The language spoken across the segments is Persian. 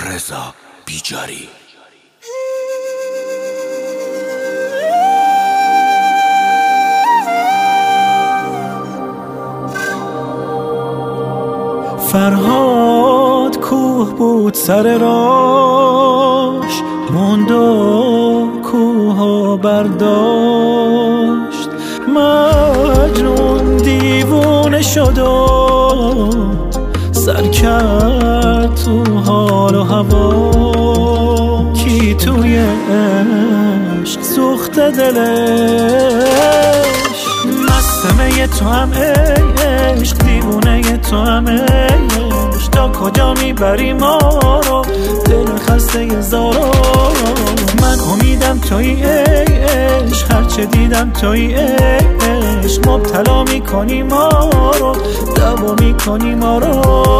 رضا بیجاری. فرهاد کوه بود سر راش، موند و کوه برداشت. مجنون دیوونه شد و سر کرد تو حال و هوا. کی توی عشق سوخته دلش، مستمه تو هم ای عشق، دیوونه تو هم ای عشق. تا کجا میبری ما رو دل خسته زارو؟ من امیدم توی ای عشق، هرچه دیدم توی ای عشق. مبتلا میکنی ما رو، دوا میکنی ما رو.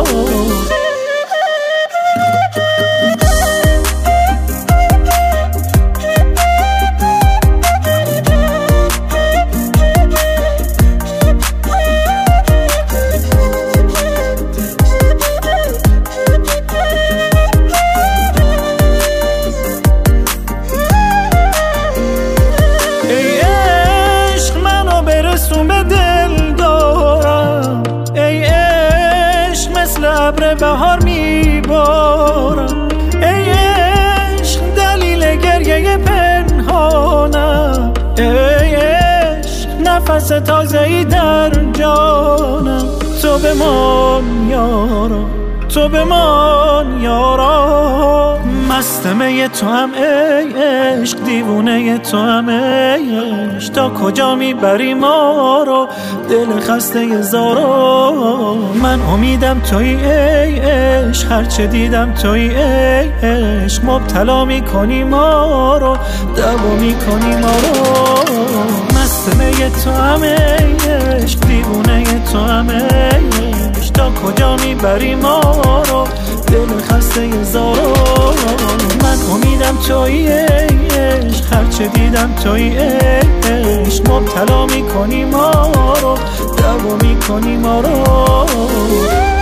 ابر بهار میبارم ای عشق، دلیل گریه پنهانم ای عشق، نفس تازه‌ای در جانم. تو بمان یارا، تو بمان یارا. مستمه تو هم ای عشق، دیوونه تو هم ای عشق. تا کجا میبری ما رو دل خسته زارو؟ من امیدم توی ای عشق، هرچه دیدم توی ای عشق. مبتلا میکنی ما رو، دوا میکنی ما رو. مستمه تو هم ای عشق، دیوونه تو هم ای عشق. تا کجا میبری ما رو دل خسته زارو؟ من امیدم توی ای عشق، هرچه دیدم توی ای عشق. مبتلا میکنی ما رو، دوا میکنی ما رو.